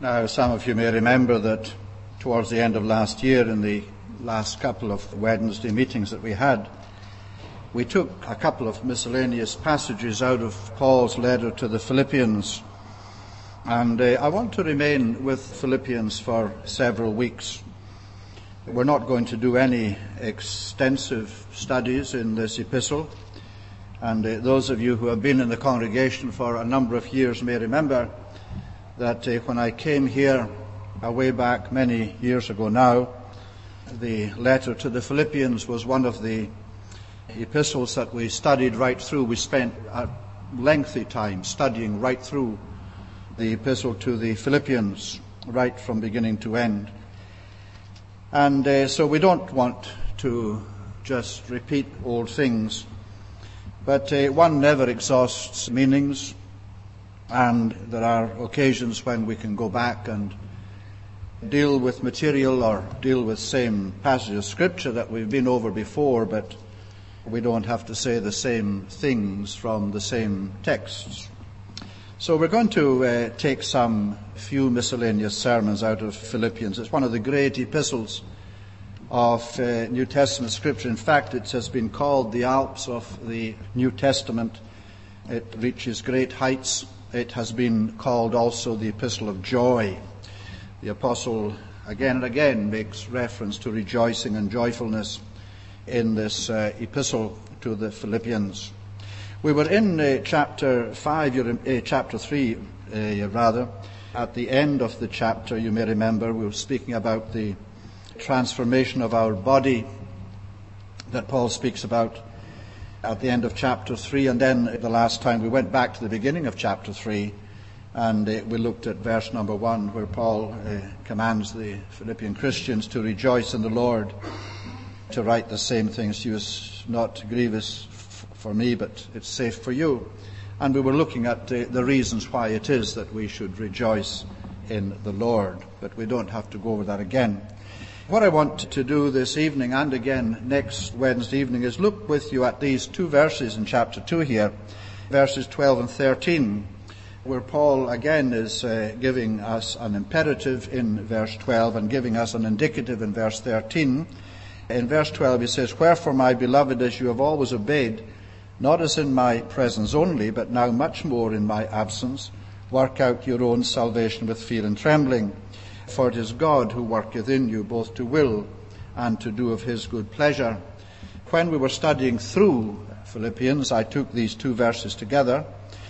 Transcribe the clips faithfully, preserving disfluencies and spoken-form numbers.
Now, some of you may remember that towards the end of last year, in the last couple of Wednesday meetings that we had, we took a couple of miscellaneous passages out of Paul's letter to the Philippians. And uh, I want to remain with Philippians for several weeks. We're not going to do any extensive studies in this epistle. And uh, those of you who have been in the congregation for a number of years may remember that uh, when I came here uh, way back many years ago now, the letter to the Philippians was one of the epistles that we studied right through. We spent a lengthy time studying right through the epistle to the Philippians, right from beginning to end. And uh, so we don't want to just repeat old things, but uh, one never exhausts meanings, and there are occasions when we can go back and deal with material or deal with same passage of scripture that we've been over before, but we don't have to say the same things from the same texts. So we're going to uh, take some few miscellaneous sermons out of Philippians. It's one of the great epistles of uh, New Testament scripture. In fact, it has been called the Alps of the New Testament. It reaches great heights. It has been called also the Epistle of Joy. The apostle again and again makes reference to rejoicing and joyfulness in this uh, epistle to the Philippians. We were in uh, chapter five, uh, chapter three, uh, rather. At the end of the chapter, you may remember, we were speaking about the transformation of our body that Paul speaks about at the end of chapter three. And then the last time we went back to the beginning of chapter three, and uh, we looked at verse number one, where Paul uh, commands the Philippian Christians to rejoice in the Lord, to write the same things to you is not grievous f- for me, but it's safe for you. And we were looking at uh, the reasons why it is that we should rejoice in the Lord, but we don't have to go over that again. What I want to do this evening and again next Wednesday evening is look with you at these two verses in chapter two here, verses twelve and thirteen, where Paul again is uh, giving us an imperative in verse twelve and giving us an indicative in verse thirteen. In verse twelve he says, "Wherefore, my beloved, as you have always obeyed, not as in my presence only, but now much more in my absence, work out your own salvation with fear and trembling. For it is God who worketh in you both to will and to do of his good pleasure." When we were studying through Philippians, I took these two verses together,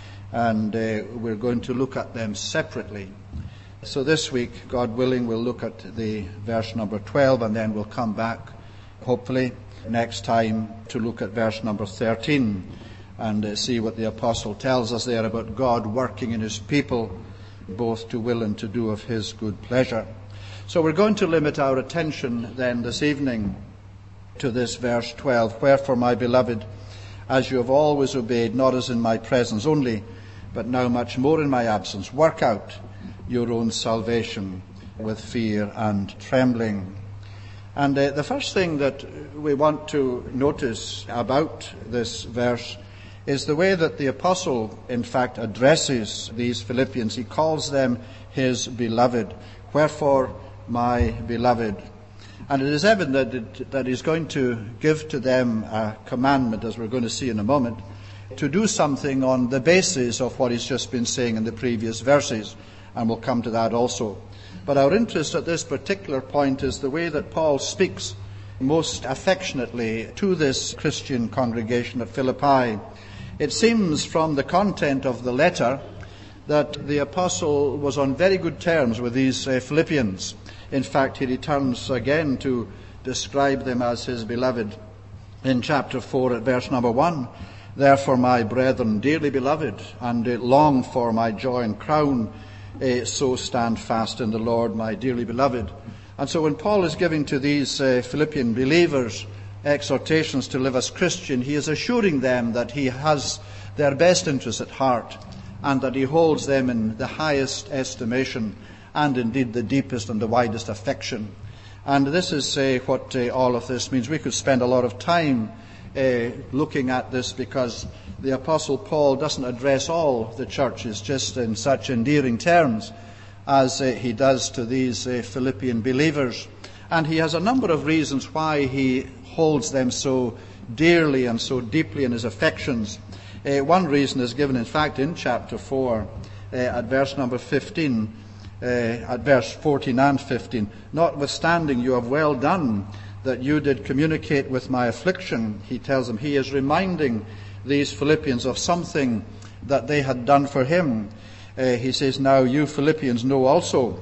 and uh, we're going to look at them separately. So this week, God willing, we'll look at the verse number twelve, and then we'll come back, hopefully, next time to look at verse number thirteen and uh, see what the apostle tells us there about God working in his people, both to will and to do of his good pleasure. So we're going to limit our attention then this evening to this verse twelve. "Wherefore, my beloved, as you have always obeyed, not as in my presence only, but now much more in my absence, work out your own salvation with fear and trembling." And uh, the first thing that we want to notice about this verse is the way that the apostle, in fact, addresses these Philippians. He calls them his beloved. "Wherefore, my beloved." And it is evident that, it, that he's going to give to them a commandment, as we're going to see in a moment, to do something on the basis of what he's just been saying in the previous verses. And we'll come to that also. But our interest at this particular point is the way that Paul speaks most affectionately to this Christian congregation at Philippi. It seems from the content of the letter that the apostle was on very good terms with these uh, Philippians. In fact, he returns again to describe them as his beloved in chapter four at verse number one. "Therefore, my brethren, dearly beloved, and uh, long for my joy and crown, uh, so stand fast in the Lord, my dearly beloved." And so when Paul is giving to these uh, Philippian believers exhortations to live as Christian, he is assuring them that he has their best interests at heart and that he holds them in the highest estimation and indeed the deepest and the widest affection. And this is uh, what uh, all of this means. We could spend a lot of time uh, looking at this because the Apostle Paul doesn't address all the churches just in such endearing terms, as uh, he does to these uh, Philippian believers. And he has a number of reasons why he holds them so dearly and so deeply in his affections. Uh, one reason is given, in fact, in chapter four, uh, at verse number fifteen, uh, at verse fourteen and fifteen. Notwithstanding, you have well done that you did communicate with my affliction, he tells them. He is reminding these Philippians of something that they had done for him. Uh, he says, now you Philippians know also.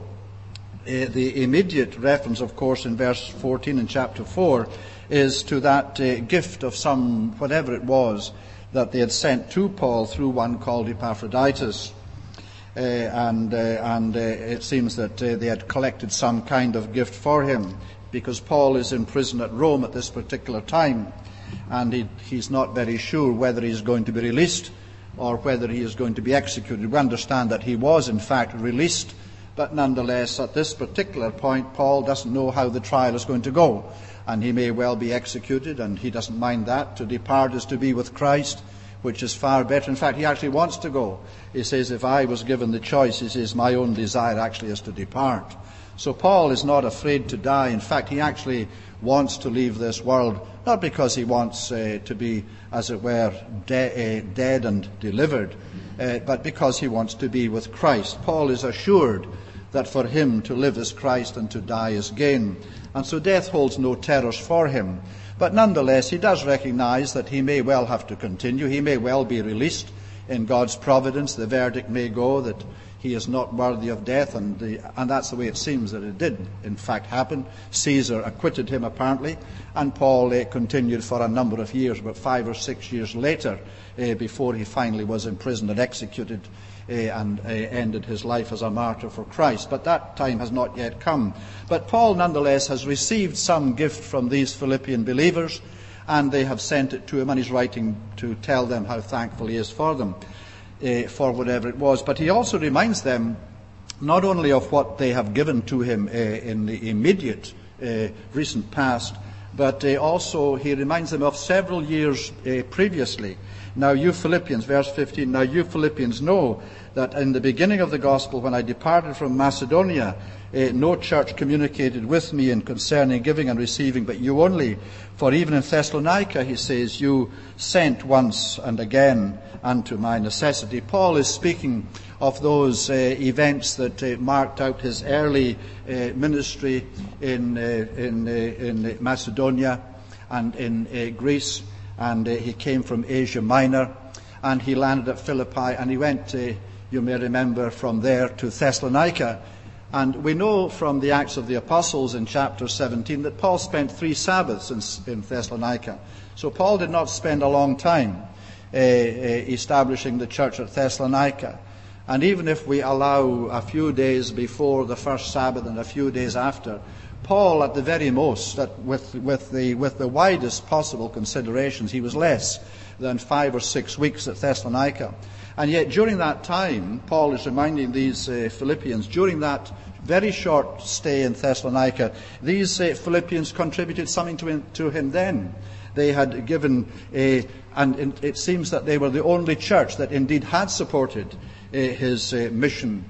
Uh, the immediate reference, of course, in verse fourteen in chapter four, is to that uh, gift of some, whatever it was, that they had sent to Paul through one called Epaphroditus. Uh, and uh, and uh, it seems that uh, they had collected some kind of gift for him, because Paul is in prison at Rome at this particular time, and he, he's not very sure whether he's going to be released or whether he is going to be executed. We understand that he was in fact released, but nonetheless at this particular point Paul doesn't know how the trial is going to go, and he may well be executed, and he doesn't mind that. To depart is to be with Christ, which is far better. In fact, he actually wants to go. He says, if I was given the choice, he says, my own desire actually is to depart. So Paul is not afraid to die. In fact, he actually wants to leave this world, not because he wants uh, to be, as it were, de- uh, dead and delivered, uh, but because he wants to be with Christ. Paul is assured that for him to live is Christ and to die is gain. And so death holds no terrors for him. But nonetheless, he does recognize that he may well have to continue. He may well be released in God's providence. The verdict may go that he is not worthy of death, and, the, and that's the way it seems that it did, in fact, happen. Caesar acquitted him, apparently, and Paul uh, continued for a number of years, about five or six years later, uh, before he finally was imprisoned and executed uh, and uh, ended his life as a martyr for Christ. But that time has not yet come. But Paul, nonetheless, has received some gift from these Philippian believers, and they have sent it to him, and he's writing to tell them how thankful he is for them. Uh, for whatever it was. But he also reminds them not only of what they have given to him uh, in the immediate uh, recent past, but uh, also he reminds them of several years uh, previously. Now you Philippians, verse fifteen, now you Philippians know that in the beginning of the gospel, when I departed from Macedonia, uh, no church communicated with me in concerning giving and receiving, but you only. For even in Thessalonica, he says, you sent once and again unto my necessity. Paul is speaking of those uh, events that uh, marked out his early uh, ministry in, uh, in, uh, in Macedonia and in uh, Greece. And uh, he came from Asia Minor, and he landed at Philippi, and he went, uh, you may remember, from there to Thessalonica. And we know from the Acts of the Apostles in chapter seventeen that Paul spent three Sabbaths in, in Thessalonica. So Paul did not spend a long time uh, uh, establishing the church at Thessalonica. And even if we allow a few days before the first Sabbath and a few days after, Paul, at the very most, that with, with, the, with the widest possible considerations, he was less than five or six weeks at Thessalonica. And yet during that time, Paul is reminding these uh, Philippians, during that very short stay in Thessalonica, these uh, Philippians contributed something to him, to him then. They had given, a, and it seems that they were the only church that indeed had supported uh, his uh, mission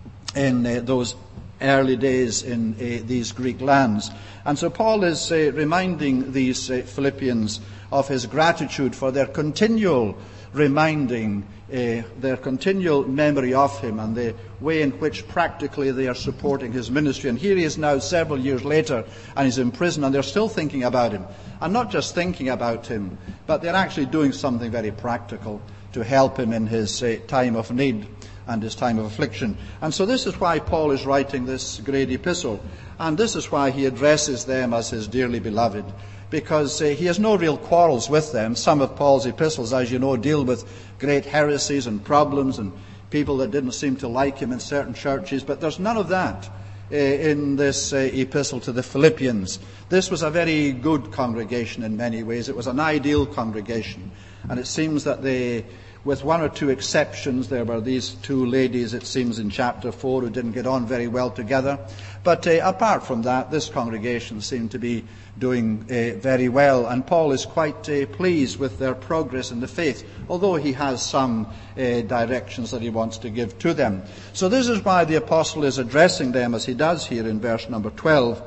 in uh, those early days in uh, these Greek lands. And so Paul is uh, reminding these uh, Philippians of his gratitude for their continual reminding, uh, their continual memory of him, and the way in which practically they are supporting his ministry. And here he is now several years later, and he's in prison, and they're still thinking about him. And not just thinking about him, but they're actually doing something very practical to help him in his uh, time of need and his time of affliction. And so this is why Paul is writing this great epistle. And this is why he addresses them as his dearly beloved, because uh, he has no real quarrels with them. Some of Paul's epistles, as you know, deal with great heresies and problems and people that didn't seem to like him in certain churches, but there's none of that uh, in this uh, epistle to the Philippians. This was a very good congregation in many ways. It was an ideal congregation, and it seems that they with one or two exceptions. There were these two ladies, it seems, in chapter four who didn't get on very well together. But uh, apart from that, this congregation seemed to be doing uh, very well, and Paul is quite uh, pleased with their progress in the faith, although he has some uh, directions that he wants to give to them. So this is why the apostle is addressing them, as he does here in verse number twelve,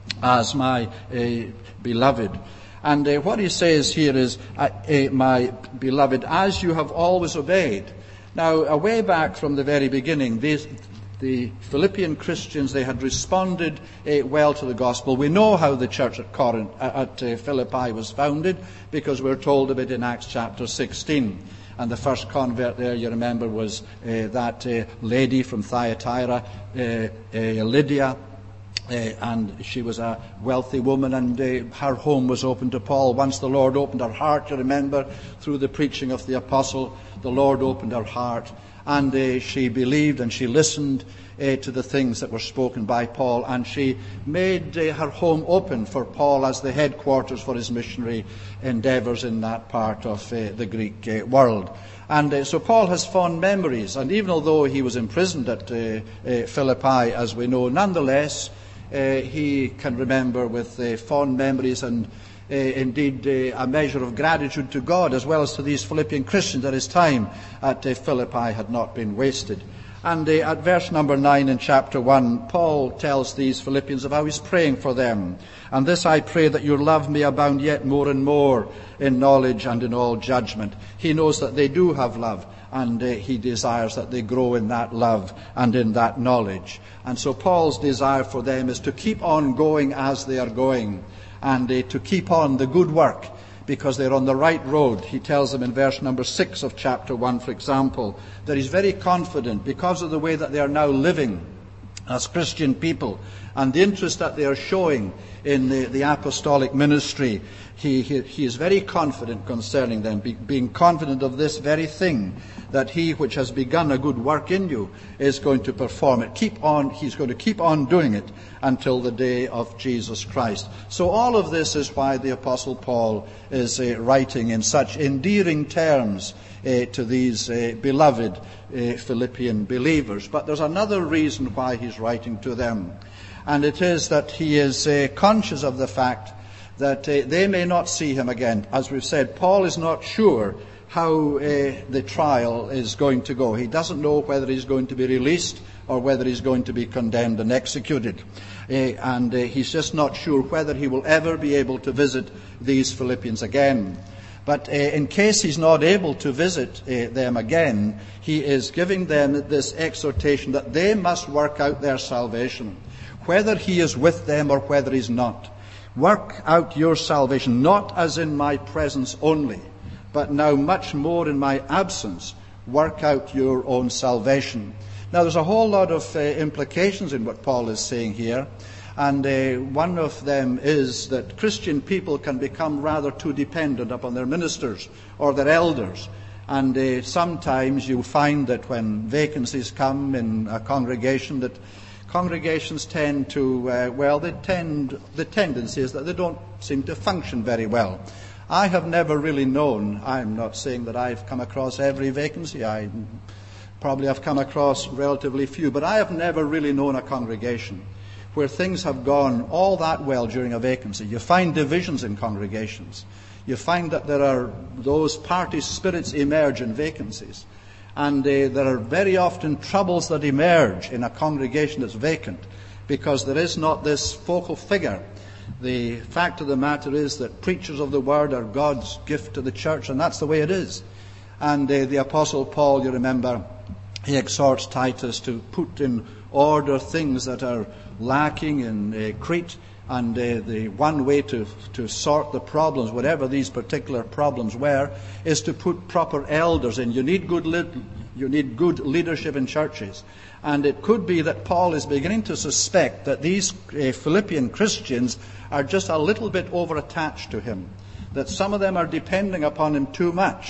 as my uh, beloved. And uh, what he says here is, uh, uh, my beloved, as you have always obeyed. Now, uh, way back from the very beginning, these, the Philippian Christians, they had responded uh, well to the gospel. We know how the church at Corinth, uh, at uh, Philippi was founded, because we're told of it in Acts chapter sixteen. And the first convert there, you remember, was uh, that uh, lady from Thyatira, uh, uh, Lydia. Uh, and she was a wealthy woman, and uh, her home was open to Paul. Once the Lord opened her heart, you remember, through the preaching of the apostle, the Lord opened her heart, and uh, she believed and she listened uh, to the things that were spoken by Paul, and she made uh, her home open for Paul as the headquarters for his missionary endeavours in that part of uh, the Greek uh, world. And uh, so Paul has fond memories, and even although he was imprisoned at uh, uh, Philippi, as we know, nonetheless, Uh, he can remember with uh, fond memories and uh, indeed uh, a measure of gratitude to God as well as to these Philippian Christians that his time at uh, Philippi had not been wasted. And uh, at verse number nine in chapter one, Paul tells these Philippians of how he's praying for them. And this I pray, that your love may abound yet more and more in knowledge and in all judgment. He knows that they do have love, and uh, he desires that they grow in that love and in that knowledge. And so Paul's desire for them is to keep on going as they are going, and uh, to keep on the good work, because they're on the right road. He tells them in verse number six of chapter one, for example, that he's very confident because of the way that they are now living as Christian people and the interest that they are showing in the, the apostolic ministry. He, he, he is very confident concerning them, be, being confident of this very thing, that he which has begun a good work in you is going to perform it. Keep on, he's going to keep on doing it until the day of Jesus Christ. So all of this is why the Apostle Paul is uh, writing in such endearing terms uh, to these uh, beloved uh, Philippian believers. But there's another reason why he's writing to them, and it is that he is uh, conscious of the fact that uh, they may not see him again. As we've said, Paul is not sure how uh, the trial is going to go. He doesn't know whether he's going to be released or whether he's going to be condemned and executed. Uh, and uh, he's just not sure whether he will ever be able to visit these Philippians again. But uh, in case he's not able to visit uh, them again, he is giving them this exhortation that they must work out their salvation, whether he is with them or whether he's not. Work out your salvation, not as in my presence only, but now much more in my absence. Work out your own salvation. Now, there's a whole lot of uh, implications in what Paul is saying here, and uh, one of them is that Christian people can become rather too dependent upon their ministers or their elders. And uh, sometimes you find that when vacancies come in a congregation, that congregations tend to, uh, well, they tend, the tendency is that they don't seem to function very well. I have never really known, I'm not saying that I've come across every vacancy, I probably have come across relatively few, but I have never really known a congregation where things have gone all that well during a vacancy. You find divisions in congregations. You find that there are those party spirits emerge in vacancies. And uh, there are very often troubles that emerge in a congregation that's vacant because there is not this focal figure. The fact of the matter is that preachers of the word are God's gift to the church, and that's the way it is. And uh, the Apostle Paul, you remember, he exhorts Titus to put in order things that are lacking in uh, Crete. And uh, the one way to to sort the problems, whatever these particular problems were, is to put proper elders in. You need good le- you need good leadership in churches. And it could be that Paul is beginning to suspect that these uh, Philippian Christians are just a little bit over-attached to him, that some of them are depending upon him too much.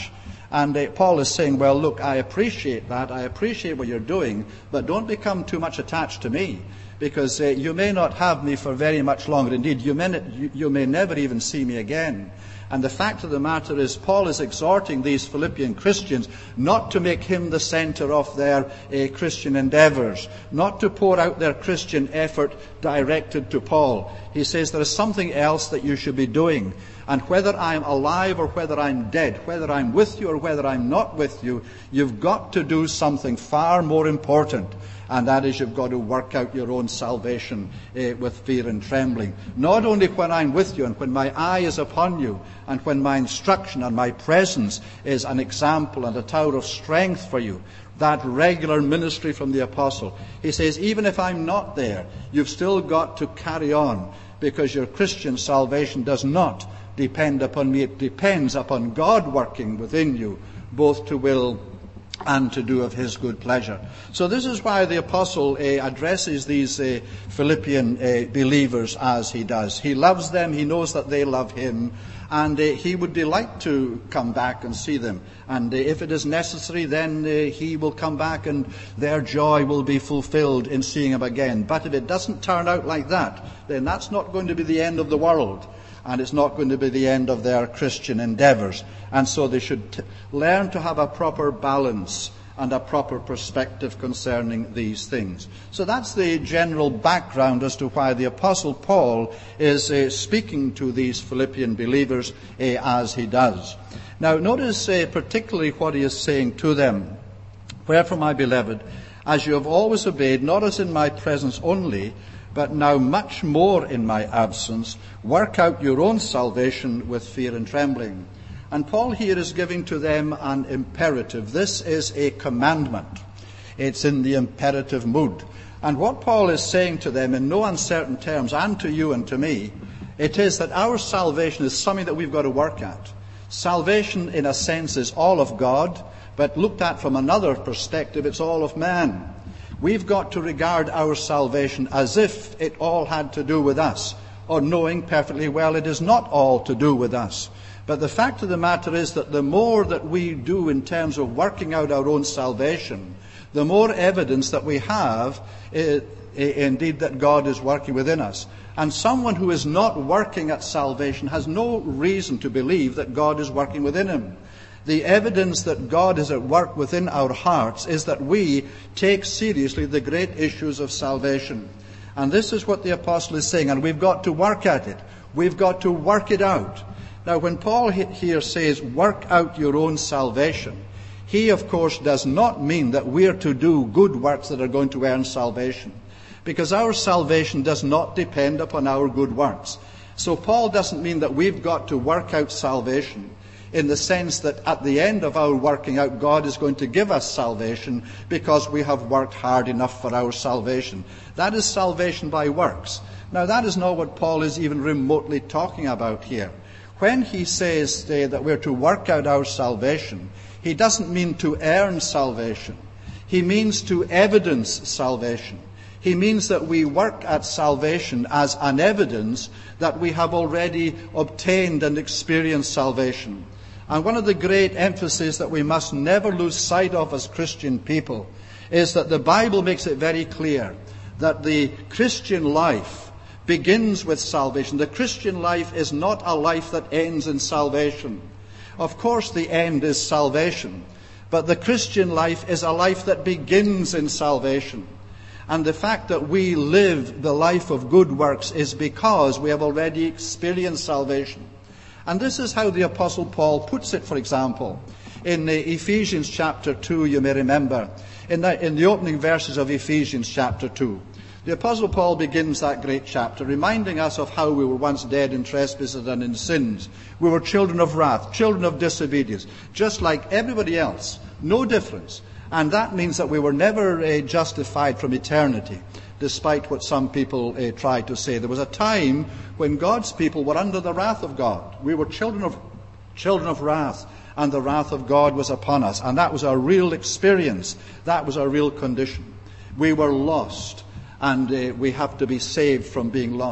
And uh, Paul is saying, well, look, I appreciate that. I appreciate what you're doing, but don't become too much attached to me, because uh, you may not have me for very much longer. Indeed, you may, you, you may never even see me again. And the fact of the matter is, Paul is exhorting these Philippian Christians not to make him the center of their uh, Christian endeavors, not to pour out their Christian effort directed to Paul. He says there is something else that you should be doing. And whether I'm alive or whether I'm dead, whether I'm with you or whether I'm not with you, you've got to do something far more important. And that is, you've got to work out your own salvation uh, with fear and trembling. Not only when I'm with you and when my eye is upon you and when my instruction and my presence is an example and a tower of strength for you. That regular ministry from the apostle. He says, even if I'm not there, you've still got to carry on, because your Christian salvation does not depend upon me. It depends upon God working within you, both to will and to do of his good pleasure. So this is why the apostle uh, addresses these uh, Philippian uh, believers as he does. He loves them, he knows that they love him, and uh, he would delight to come back and see them. And uh, if it is necessary, then uh, he will come back and their joy will be fulfilled in seeing him again. But if it doesn't turn out like that, then that's not going to be the end of the world. And it's not going to be the end of their Christian endeavors. And so they should t- learn to have a proper balance and a proper perspective concerning these things. So that's the general background as to why the Apostle Paul is uh, speaking to these Philippian believers uh, as he does. Now notice uh, particularly what he is saying to them. Wherefore, my beloved, as you have always obeyed, not as in my presence only, but now much more in my absence, work out your own salvation with fear and trembling. And Paul here is giving to them an imperative. This is a commandment. It's in the imperative mood. And what Paul is saying to them in no uncertain terms, and to you and to me, it is that our salvation is something that we've got to work at. Salvation, in a sense, is all of God, but looked at from another perspective, it's all of man. We've got to regard our salvation as if it all had to do with us, or knowing perfectly well it is not all to do with us. But the fact of the matter is that the more that we do in terms of working out our own salvation, the more evidence that we have, uh, indeed, that God is working within us. And someone who is not working at salvation has no reason to believe that God is working within him. The evidence that God is at work within our hearts is that we take seriously the great issues of salvation. And this is what the apostle is saying, and we've got to work at it. We've got to work it out. Now, when Paul here says, work out your own salvation, he, of course, does not mean that we're to do good works that are going to earn salvation, because our salvation does not depend upon our good works. So Paul doesn't mean that we've got to work out salvation in the sense that at the end of our working out, God is going to give us salvation because we have worked hard enough for our salvation. That is salvation by works. Now, that is not what Paul is even remotely talking about here. When he says uh, that we're to work out our salvation, he doesn't mean to earn salvation. He means to evidence salvation. He means that we work at salvation as an evidence that we have already obtained and experienced salvation. And one of the great emphases that we must never lose sight of as Christian people is that the Bible makes it very clear that the Christian life begins with salvation. The Christian life is not a life that ends in salvation. Of course, the end is salvation, but the Christian life is a life that begins in salvation. And the fact that we live the life of good works is because we have already experienced salvation. And this is how the Apostle Paul puts it, for example. In Ephesians chapter two, you may remember, in the, in the opening verses of Ephesians chapter two, the Apostle Paul begins that great chapter reminding us of how we were once dead in trespasses and in sins. We were children of wrath, children of disobedience, just like everybody else. No difference. And that means that we were never uh, justified from eternity, despite what some people uh, try to say. There was a time when God's people were under the wrath of God. We were children of children of wrath, and the wrath of God was upon us. And that was our real experience. That was our real condition. We were lost, and uh, we have to be saved from being lost.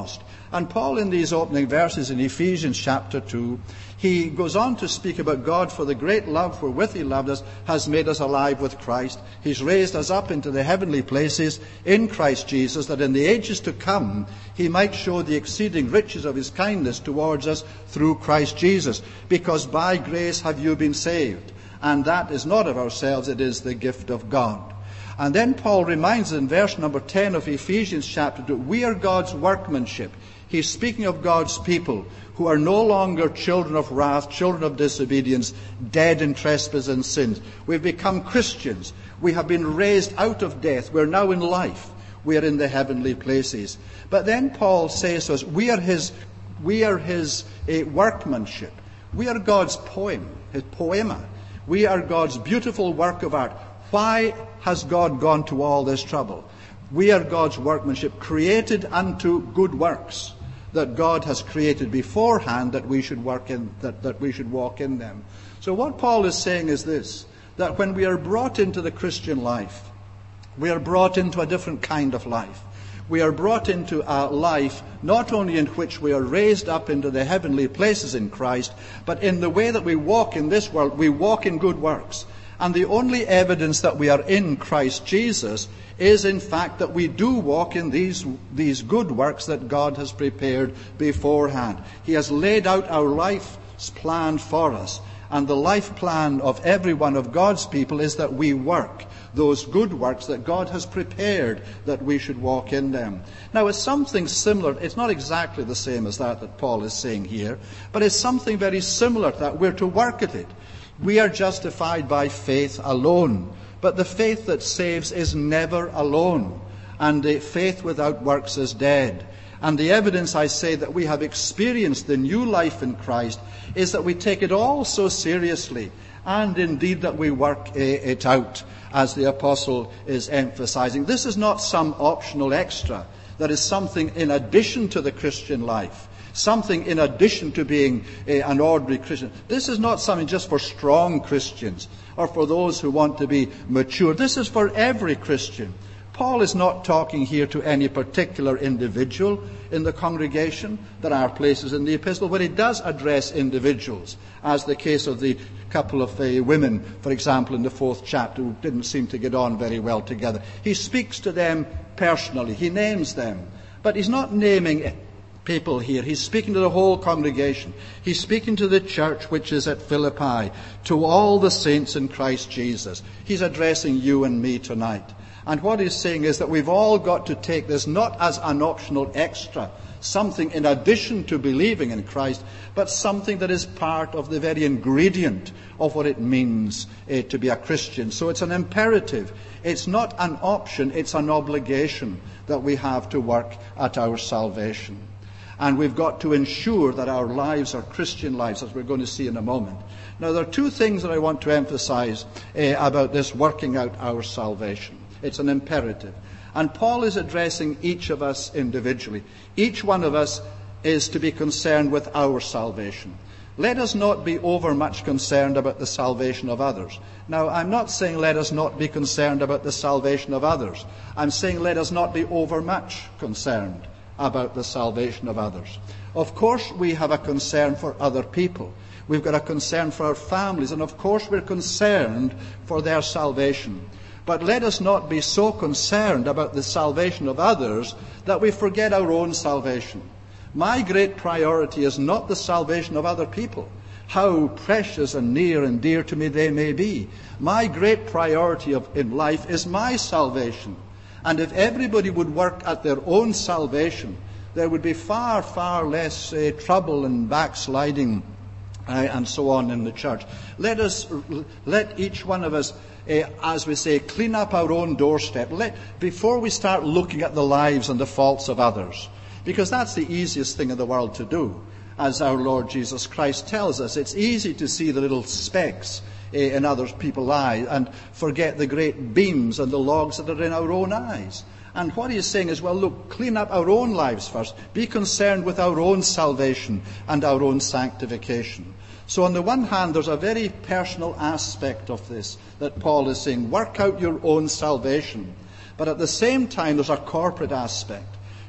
And Paul, in these opening verses in Ephesians chapter two, he goes on to speak about God, for the great love wherewith he loved us has made us alive with Christ. He's raised us up into the heavenly places in Christ Jesus, that in the ages to come he might show the exceeding riches of his kindness towards us through Christ Jesus. Because by grace have you been saved, and that is not of ourselves, it is the gift of God. And then Paul reminds us in verse number ten of Ephesians chapter two, we are God's workmanship. He's speaking of God's people who are no longer children of wrath, children of disobedience, dead in trespass and sins. We've become Christians. We have been raised out of death. We're now in life. We are in the heavenly places. But then Paul says to us, we are his, we are his uh, workmanship. We are God's poem, his poema. We are God's beautiful work of art. Why has God gone to all this trouble? We are God's workmanship, created unto good works that God has created beforehand, that we should work in, that, that we should walk in them. So what Paul is saying is this, that when we are brought into the Christian life, we are brought into a different kind of life. We are brought into a life not only in which we are raised up into the heavenly places in Christ, but in the way that we walk in this world, we walk in good works. And the only evidence that we are in Christ Jesus is in fact that we do walk in these, these good works that God has prepared beforehand. He has laid out our life's plan for us. And the life plan of every one of God's people is that we work those good works that God has prepared that we should walk in them. Now, it's something similar. It's not exactly the same as that that Paul is saying here, but it's something very similar to that. We're to work at it. We are justified by faith alone. But the faith that saves is never alone. And the faith without works is dead. And the evidence, I say, that we have experienced the new life in Christ is that we take it all so seriously, and indeed that we work it out, as the apostle is emphasizing. This is not some optional extra. That is something in addition to the Christian life. Something in addition to being a, an ordinary Christian. This is not something just for strong Christians or for those who want to be mature. This is for every Christian. Paul is not talking here to any particular individual in the congregation. There are places in the epistle where he does address individuals, as the case of the couple of uh, women, for example, in the fourth chapter, who didn't seem to get on very well together. He speaks to them personally. He names them. But he's not naming people here. He's speaking to the whole congregation. He's speaking to the church which is at Philippi, to all the saints in Christ Jesus. He's addressing you and me tonight. And what he's saying is that we've all got to take this not as an optional extra, something in addition to believing in Christ, but something that is part of the very ingredient of what it means uh, to be a Christian. So it's an imperative. It's not an option, it's an obligation that we have to work at our salvation. And we've got to ensure that our lives are Christian lives, as we're going to see in a moment. Now, there are two things that I want to emphasize uh, about this working out our salvation. It's an imperative. And Paul is addressing each of us individually. Each one of us is to be concerned with our salvation. Let us not be overmuch concerned about the salvation of others. Now, I'm not saying let us not be concerned about the salvation of others. I'm saying let us not be overmuch concerned about the salvation of others. Of course, we have a concern for other people. We've got a concern for our families, and of course we're concerned for their salvation. But let us not be so concerned about the salvation of others that we forget our own salvation. My great priority is not the salvation of other people, how precious and near and dear to me they may be. My great priority of, in life is my salvation. And if everybody would work at their own salvation, there would be far, far less uh, trouble and backsliding uh, and so on in the church. Let us, let each one of us, uh, as we say, clean up our own doorstep. Let, before we start looking at the lives and the faults of others, because that's the easiest thing in the world to do. As our Lord Jesus Christ tells us, it's easy to see the little specks in other people's eyes and forget the great beams and the logs that are in our own eyes. And what he's saying is, well, look, clean up our own lives first. Be concerned with our own salvation and our own sanctification. So on the one hand, there's a very personal aspect of this that Paul is saying, work out your own salvation. But at the same time, there's a corporate aspect.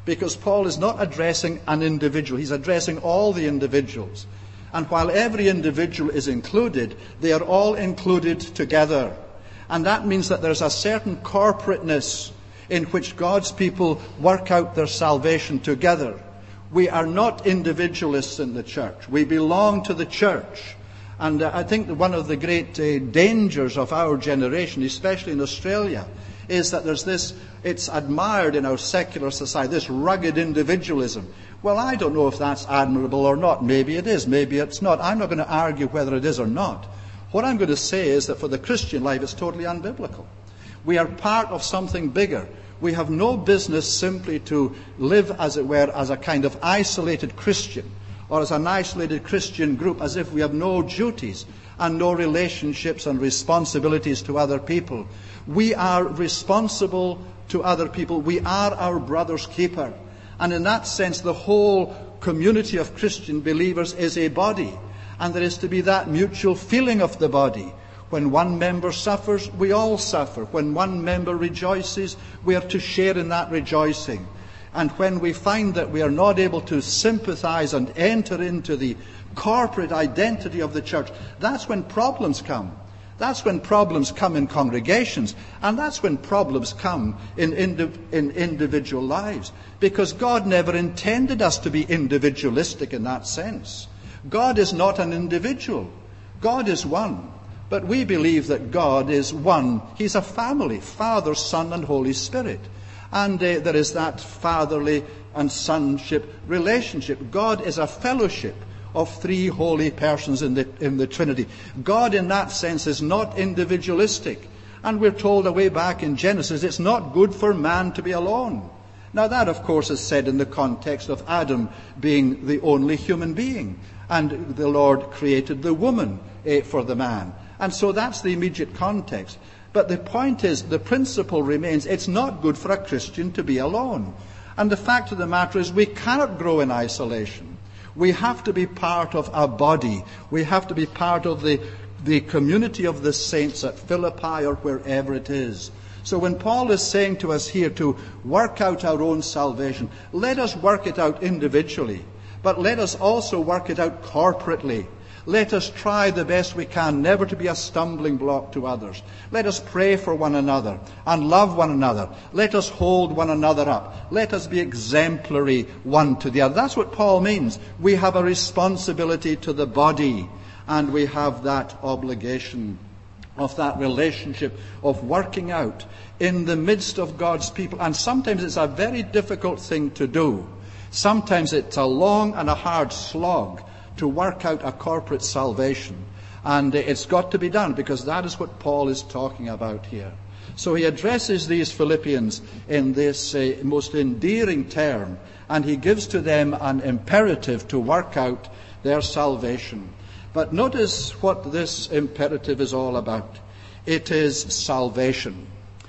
because Paul is not addressing an individual. He's addressing all the individuals. And while every individual is included, they are all included together. And that means that there's a certain corporateness in which God's people work out their salvation together. We are not individualists in the church. We belong to the church. And uh, I think that one of the great uh, dangers of our generation, especially in Australia, is that there's this, it's admired in our secular society, this rugged individualism. Well, I don't know if that's admirable or not. Maybe it is, maybe it's not. I'm not going to argue whether it is or not. What I'm going to say is that for the Christian life, it's totally unbiblical. We are part of something bigger. We have no business simply to live, as it were, as a kind of isolated Christian, or as an isolated Christian group, as if we have no duties and no relationships and responsibilities to other people. We are responsible to other people. We are our brother's keeper. And in that sense, the whole community of Christian believers is a body. And there is to be that mutual feeling of the body. When one member suffers, we all suffer. When one member rejoices, we are to share in that rejoicing. And when we find that we are not able to sympathize and enter into the corporate identity of the church, that's when problems come. That's when problems come in congregations. And that's when problems come in, indi- in individual lives. Because God never intended us to be individualistic in that sense. God is not an individual. God is one. But we believe that God is one. He's a family, Father, Son, and Holy Spirit. And uh, there is that fatherly and sonship relationship. God is a fellowship of three holy persons in the, in the Trinity. God in that sense is not individualistic. And we're told away back in Genesis, it's not good for man to be alone. Now that, of course, is said in the context of Adam being the only human being. And the Lord created the woman uh, for the man. And so that's the immediate context. But the point is, the principle remains, it's not good for a Christian to be alone. And the fact of the matter is, we cannot grow in isolation. We have to be part of a body. We have to be part of the, the community of the saints at Philippi or wherever it is. So when Paul is saying to us here to work out our own salvation, let us work it out individually, but let us also work it out corporately. Let us try the best we can never to be a stumbling block to others. Let us pray for one another and love one another. Let us hold one another up. Let us be exemplary one to the other. That's what Paul means. We have a responsibility to the body, and we have that obligation of that relationship of working out in the midst of God's people. And sometimes it's a very difficult thing to do. Sometimes it's a long and a hard slog to work out a corporate salvation. And it's got to be done, because that is what Paul is talking about here. So he addresses these Philippians in this uh, most endearing term, and he gives to them an imperative to work out their salvation. But notice what this imperative is all about. It is salvation.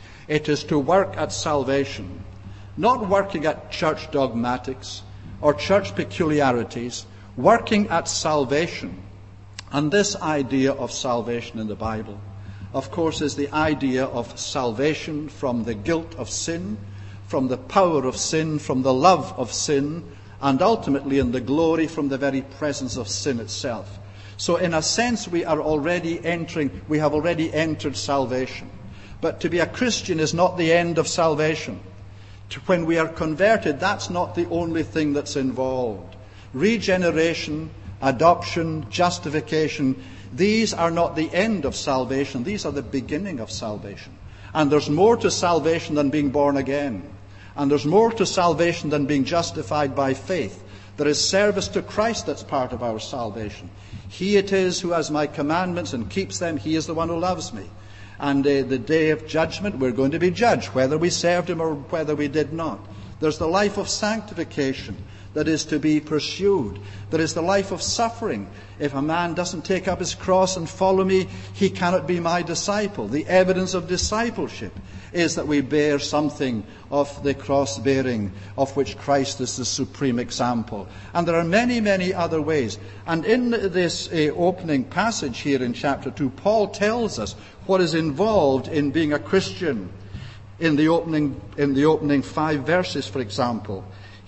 It is to work at salvation. Not working at church dogmatics or church peculiarities, working at salvation. And this idea of salvation in the Bible, of course, is the idea of salvation from the guilt of sin, from the power of sin, from the love of sin, and ultimately in the glory from the very presence of sin itself. So in a sense, we are already entering, we have already entered salvation. But to be a Christian is not the end of salvation. When we are converted, that's not the only thing that's involved. Regeneration, adoption, justification, these are not the end of salvation. These are the beginning of salvation. And there's more to salvation than being born again. And there's more to salvation than being justified by faith. There is service to Christ that's part of our salvation. He it is who has my commandments and keeps them. He is the one who loves me. And uh, the day of judgment, we're going to be judged, whether we served him or whether we did not. There's the life of sanctification that is to be pursued. There is the life of suffering. If a man doesn't take up his cross and follow me, he cannot be my disciple. The evidence of discipleship is that we bear something of the cross-bearing of which Christ is the supreme example. And there are many, many other ways. And in this uh, opening passage here in chapter two, Paul tells us what is involved in being a Christian. In the opening, in the opening five verses, for example,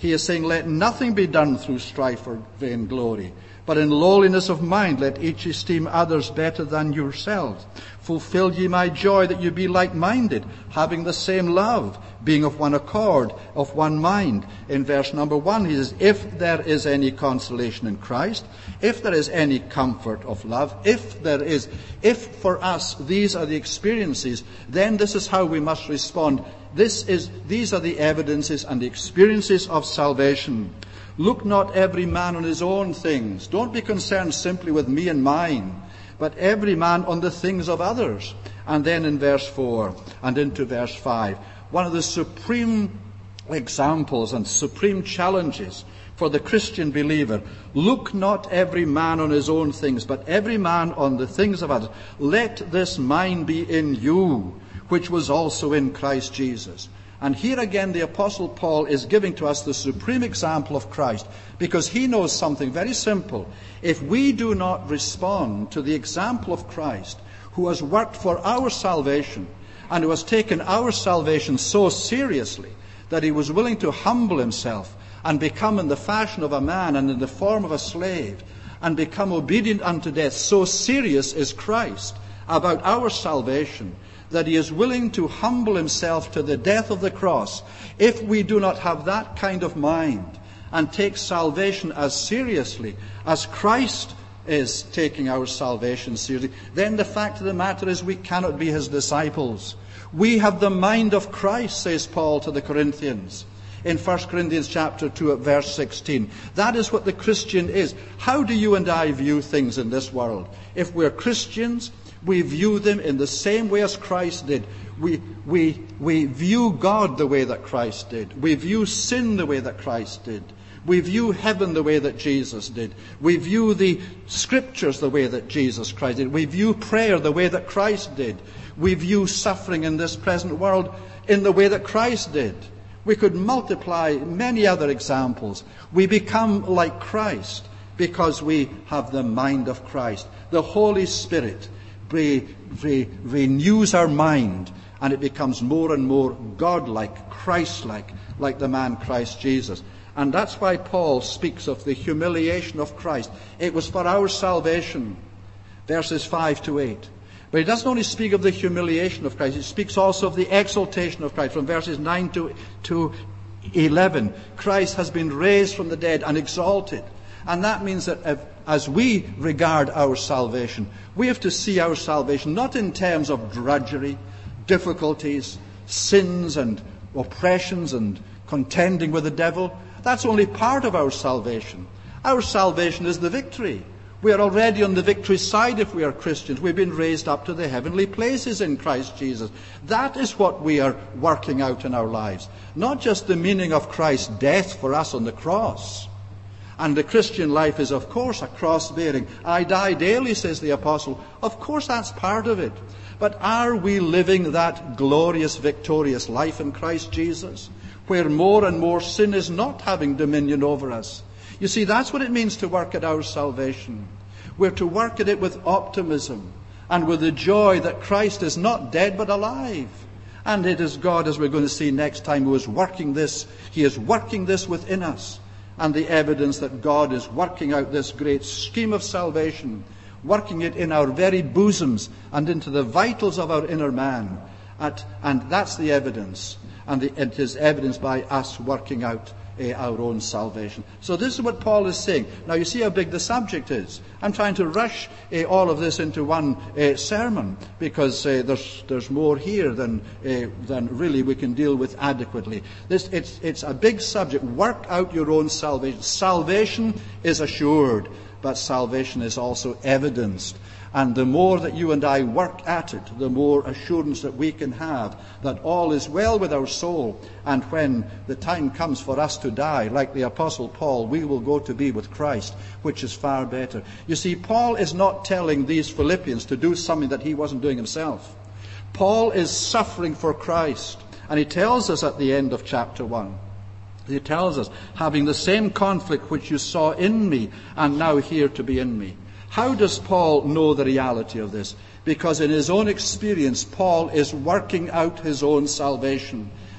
He is saying, let nothing be done through strife or vainglory, but in lowliness of mind let each esteem others better than yourselves. Fulfill ye my joy, that you be like-minded, having the same love, being of one accord, of one mind. In verse number one, he says, if there is any consolation in Christ, if there is any comfort of love, if there is, if for us these are the experiences, then this is how we must respond. This is, these are the evidences and the experiences of salvation. Look not every man on his own things. Don't be concerned simply with me and mine, but every man on the things of others. And then in verse four and into verse five, one of the supreme examples and supreme challenges for the Christian believer. Look not every man on his own things, but every man on the things of others. Let this mind be in you, which was also in Christ Jesus. And here again the Apostle Paul is giving to us the supreme example of Christ, because he knows something very simple. If we do not respond to the example of Christ, who has worked for our salvation and who has taken our salvation so seriously that he was willing to humble himself and become in the fashion of a man and in the form of a slave and become obedient unto death, so serious is Christ about our salvation that he is willing to humble himself to the death of the cross. If we do not have that kind of mind and take salvation as seriously as Christ is taking our salvation seriously, then the fact of the matter is we cannot be his disciples. We have the mind of Christ, says Paul to the Corinthians in First Corinthians chapter two at verse sixteen. That is what the Christian is. How do you and I view things in this world? If we're Christians, we view them in the same way as Christ did. We, we, we view God the way that Christ did. We view sin the way that Christ did. We view heaven the way that Jesus did. We view the Scriptures the way that Jesus Christ did. We view prayer the way that Christ did. We view suffering in this present world in the way that Christ did. We could multiply many other examples. We become like Christ because we have the mind of Christ. The Holy Spirit re- re- renews our mind, and it becomes more and more God-like, Christ-like, like the man Christ Jesus. And that's why Paul speaks of the humiliation of Christ. It was for our salvation, verses five to eight. But he doesn't only speak of the humiliation of Christ, he speaks also of the exaltation of Christ. From verses nine to, to eleven, Christ has been raised from the dead and exalted. And that means that if, as we regard our salvation, we have to see our salvation not in terms of drudgery, difficulties, sins and oppressions and contending with the devil. That's only part of our salvation. Our salvation is the victory. We are already on the victory side if we are Christians. We've been raised up to the heavenly places in Christ Jesus. That is what we are working out in our lives. Not just the meaning of Christ's death for us on the cross. And the Christian life is, of course, a cross-bearing. I die daily, says the apostle. Of course, that's part of it. But are we living that glorious, victorious life in Christ Jesus, where more and more sin is not having dominion over us? You see, that's what it means to work at our salvation. We're to work at it with optimism and with the joy that Christ is not dead but alive. And it is God, as we're going to see next time, who is working this. He is working this within us. And the evidence that God is working out this great scheme of salvation, working it in our very bosoms and into the vitals of our inner man. At, and that's the evidence. And the, it is evidenced by us working out uh, our own salvation. So this is what Paul is saying. Now you see how big the subject is. I'm trying to rush uh, all of this into one uh, sermon because uh, there's there's more here than uh, than really we can deal with adequately. This it's it's a big subject. Work out your own salvation. Salvation is assured, but salvation is also evidenced. And the more that you and I work at it, the more assurance that we can have that all is well with our soul. And when the time comes for us to die, like the Apostle Paul, we will go to be with Christ, which is far better. You see, Paul is not telling these Philippians to do something that he wasn't doing himself. Paul is suffering for Christ. And he tells us at the end of chapter one, he tells us, having the same conflict which you saw in me and now here to be in me. How does Paul know the reality of this? Because in his own experience, Paul is working out his own salvation.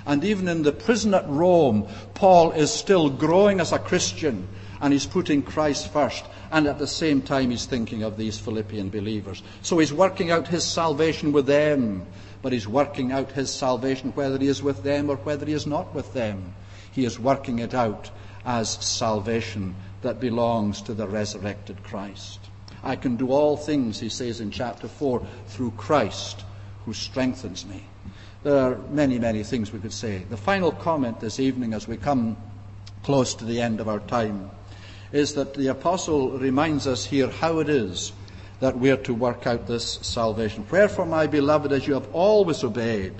And even in the prison at Rome, Paul is still growing as a Christian, and he's putting Christ first. And at the same time, he's thinking of these Philippian believers. So he's working out his salvation with them, but he's working out his salvation whether he is with them or whether he is not with them. He is working it out as salvation that belongs to the resurrected Christ. I can do all things, he says in chapter four, through Christ who strengthens me. There are many, many things we could say. The final comment this evening as we come close to the end of our time is that the apostle reminds us here how it is that we are to work out this salvation. Wherefore, my beloved, as you have always obeyed,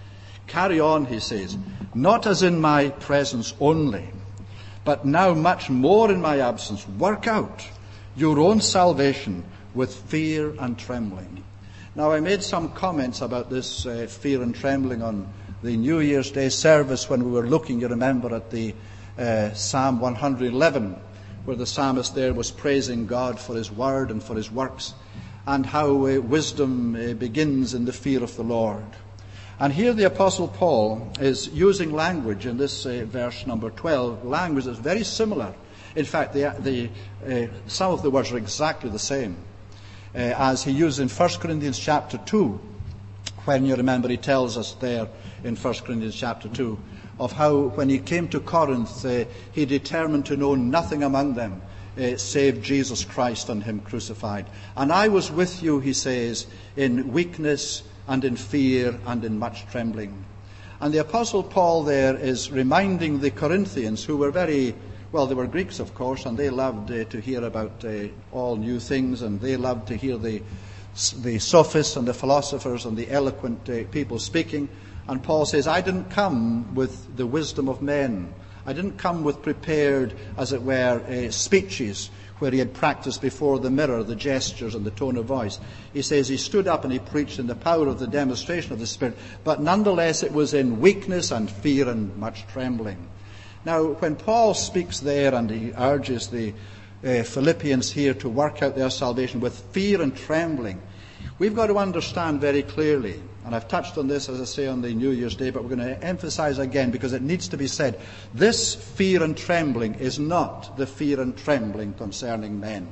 carry on, he says, not as in my presence only, but now much more in my absence. Work out your own salvation with fear and trembling. Now, I made some comments about this uh, fear and trembling on the New Year's Day service when we were looking, you remember, at the uh, Psalm one eleven, where the psalmist there was praising God for his word and for his works, and how uh, wisdom uh, begins in the fear of the Lord. And here the Apostle Paul is using language in this uh, verse number twelve, language that's very similar. In fact, the, the, uh, some of the words are exactly the same uh, as he used in First Corinthians chapter two, when you remember he tells us there in First Corinthians chapter two of how when he came to Corinth uh, he determined to know nothing among them uh, save Jesus Christ and him crucified. And I was with you, he says, in weakness and in fear and in much trembling. And the Apostle Paul there is reminding the Corinthians, who were very, well, they were Greeks, of course, and they loved uh, to hear about uh, all new things, and they loved to hear the, the sophists and the philosophers and the eloquent uh, people speaking. And Paul says, I didn't come with the wisdom of men. I didn't come with prepared, as it were, uh, speeches where he had practiced before the mirror the gestures and the tone of voice. He says he stood up and he preached in the power of the demonstration of the Spirit, but nonetheless it was in weakness and fear and much trembling. Now, when Paul speaks there and he urges the uh, Philippians here to work out their salvation with fear and trembling, we've got to understand very clearly, and I've touched on this, as I say, on the New Year's Day, but we're going to emphasize again because it needs to be said. This fear and trembling is not the fear and trembling concerning men.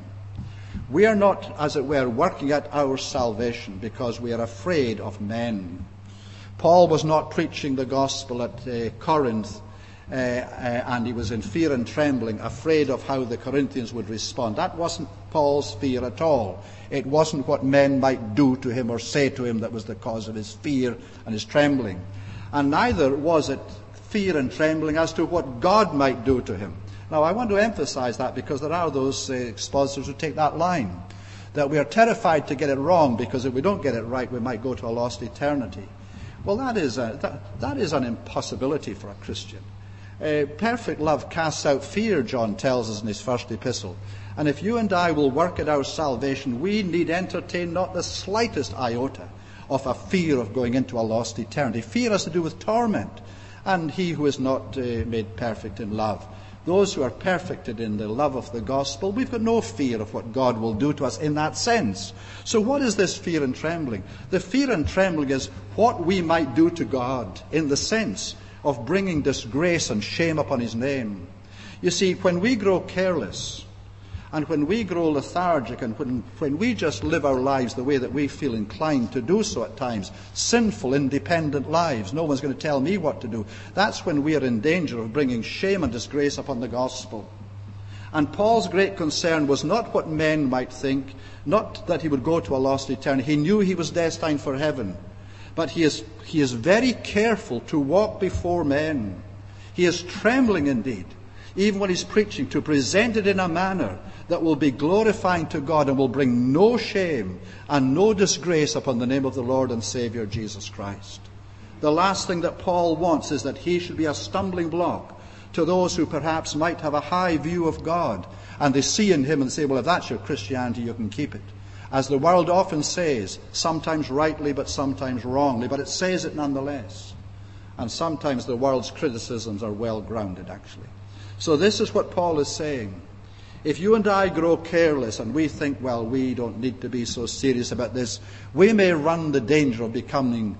We are not, as it were, working at our salvation because we are afraid of men. Paul was not preaching the gospel at uh, Corinth uh, uh, and he was in fear and trembling, afraid of how the Corinthians would respond. That wasn't Paul's fear at all. It wasn't what men might do to him or say to him that was the cause of his fear and his trembling. And neither was it fear and trembling as to what God might do to him. Now, I want to emphasize that because there are those uh, expositors who take that line, that we are terrified to get it wrong because if we don't get it right, we might go to a lost eternity. Well, that is, a, that, that is an impossibility for a Christian. Uh, perfect love casts out fear, John tells us in his first epistle. And if you and I will work at our salvation, we need entertain not the slightest iota of a fear of going into a lost eternity. Fear has to do with torment. And he who is not uh, made perfect in love. Those who are perfected in the love of the gospel, we've got no fear of what God will do to us in that sense. So what is this fear and trembling? The fear and trembling is what we might do to God in the sense of bringing disgrace and shame upon his name. You see, when we grow careless, and when we grow lethargic, and when, when we just live our lives the way that we feel inclined to do so at times, sinful, independent lives, no one's going to tell me what to do, that's when we are in danger of bringing shame and disgrace upon the gospel. And Paul's great concern was not what men might think, not that he would go to a lost eternity. He knew he was destined for heaven. But he is, he is very careful to walk before men. He is trembling indeed, even when he's preaching, to present it in a manner that will be glorifying to God and will bring no shame and no disgrace upon the name of the Lord and Savior Jesus Christ. The last thing that Paul wants is that he should be a stumbling block to those who perhaps might have a high view of God, and they see in him and say, well, if that's your Christianity, you can keep it. As the world often says, sometimes rightly but sometimes wrongly, but it says it nonetheless. And sometimes the world's criticisms are well grounded, actually. So this is what Paul is saying. If you and I grow careless and we think, well, we don't need to be so serious about this, we may run the danger of becoming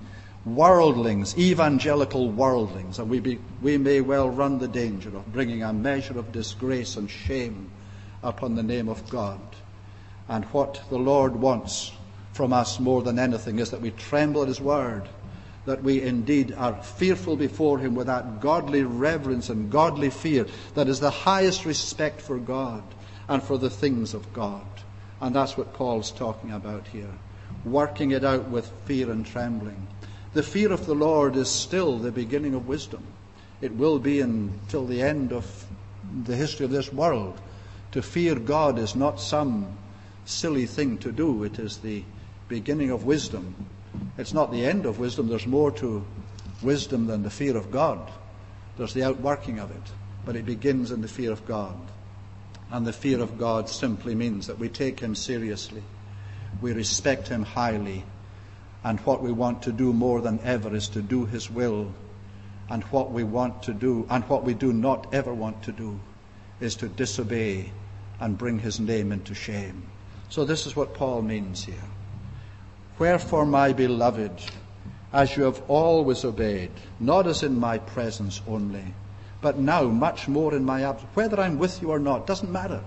worldlings, evangelical worldlings, and we, be, we may well run the danger of bringing a measure of disgrace and shame upon the name of God. And what the Lord wants from us more than anything is that we tremble at his word, that we indeed are fearful before him with that godly reverence and godly fear that is the highest respect for God and for the things of God. And that's what Paul's talking about here, working it out with fear and trembling. The fear of the Lord is still the beginning of wisdom. It will be until the end of the history of this world. To fear God is not some silly thing to do. It is the beginning of wisdom. It's not the end of wisdom. There's more to wisdom than the fear of God. There's the outworking of it. But it begins in the fear of God. And the fear of God simply means that we take him seriously. We respect him highly. And what we want to do more than ever is to do his will. And what we want to do, and what we do not ever want to do, is to disobey and bring his name into shame. So this is what Paul means here. Wherefore, my beloved, as you have always obeyed, not as in my presence only, but now much more in my absence. Whether I'm with you or not, doesn't matter.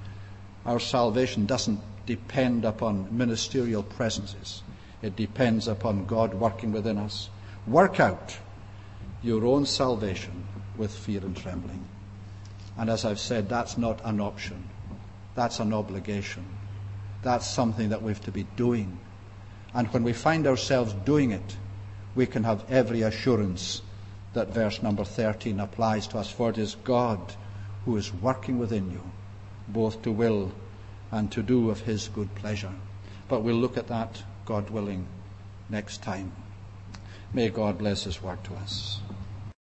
Our salvation doesn't depend upon ministerial presences. It depends upon God working within us. Work out your own salvation with fear and trembling. And as I've said, that's not an option. That's an obligation. That's something that we have to be doing. And when we find ourselves doing it, we can have every assurance that verse number thirteen applies to us. For it is God who is working within you, both to will and to do of his good pleasure. But we'll look at that, God willing, next time. May God bless his word to us.